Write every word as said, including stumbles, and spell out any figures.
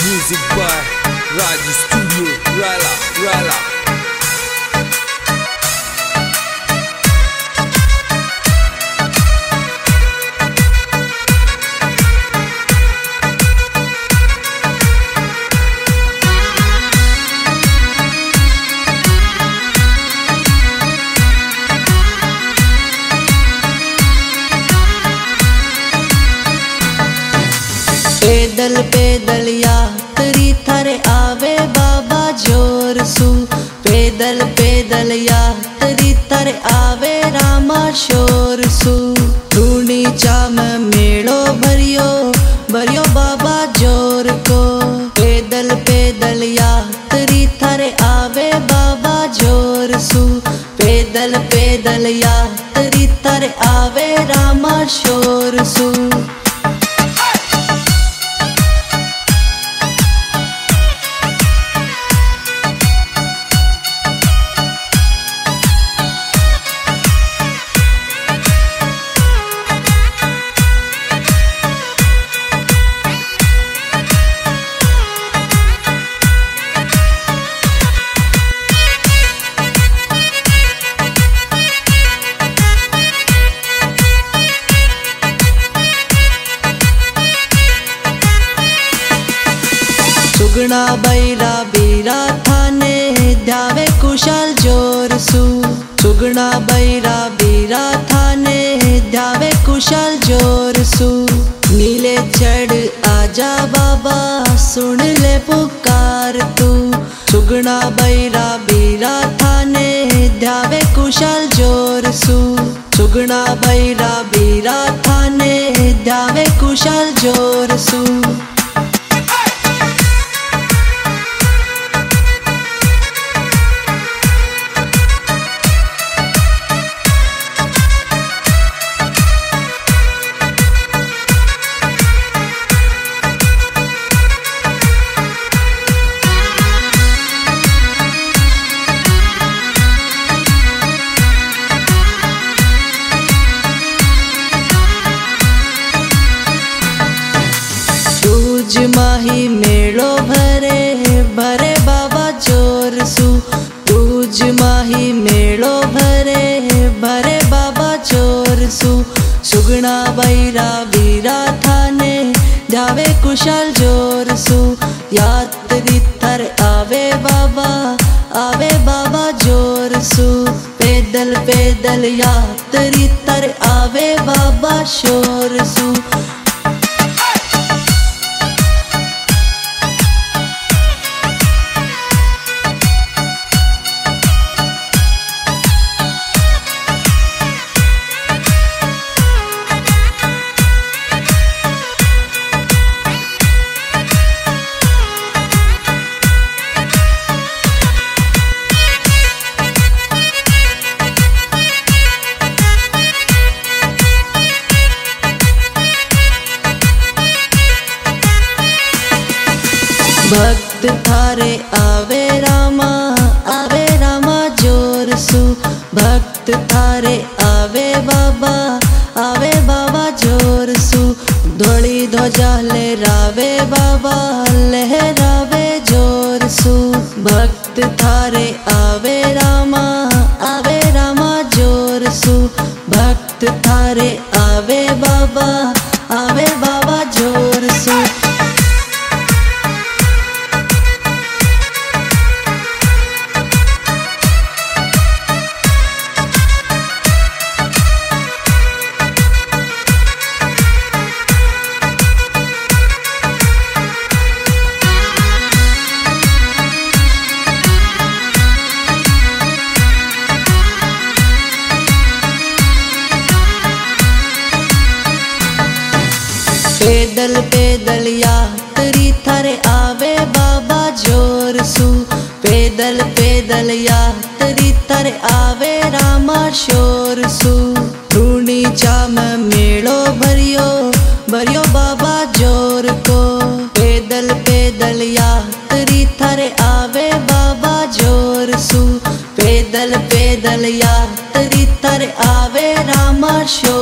Music by Raji Studio, Rala, Rala. पैदल पैदल यात्री थारे आवे बाबा जोर सु। पैदल पैदल यात्री थारे आवे रामा शोर सु। धूनी चाम मेड़ो भरियो भरियो बाबा जोर को। पैदल पैदल यात्री थारे आवे बाबा जोर सु। पैदल पैदल यात्री थारे आवे रामा शोर सु। सुगना बैरा बीरा थाने ध्यावे कुशल जोर सु। सुगना बैरा बीरा थाने ध्यावे कुशल जोर सु। नीले चढ़ आजा बाबा सुन ले पुकार तू। सुगना बैरा बीरा थाने ध्यावे कुशल जोर सु। सुगना बैरा बीरा थाने ध्यावे कुशल जोर सु। तुझ माही मेड़ो भरे भरे बाबा जोर सु। तुझ माही मेड़ो भरे भरे बाबा जोर सु। सुगना बैरा बीरा थाने ध्यावे कुशल जोर सु। यात्री थर आवे बाबा आवे बाबा जोर सु। पैदल पैदल यात्री थर आवे बाबा शोर सु। भक्त थारे आवे रामा आवे रामा जोर सु। भक्त थारे आवे बाबा आवे बाबा जोर सु। धोली ध्वजा लहरावे बाबा लहरावे जोर सु। भक्त थारे आवे रामा आवे रामा जोर सु। भक्त थारे आवे बाबा आवे बाबा जोर सु। पैदल पैदल यात्री थारे आवे बाबा जोर सु। पैदल पैदल यात्री थारे आवे रामा शोर सु। धूनी चाम मेड़ो भरियो भरियो बाबा जोर को। पैदल पैदल यात्री थारे आवे बाबा जोर सु। पैदल पैदल यात्री थारे आवे रामा शोर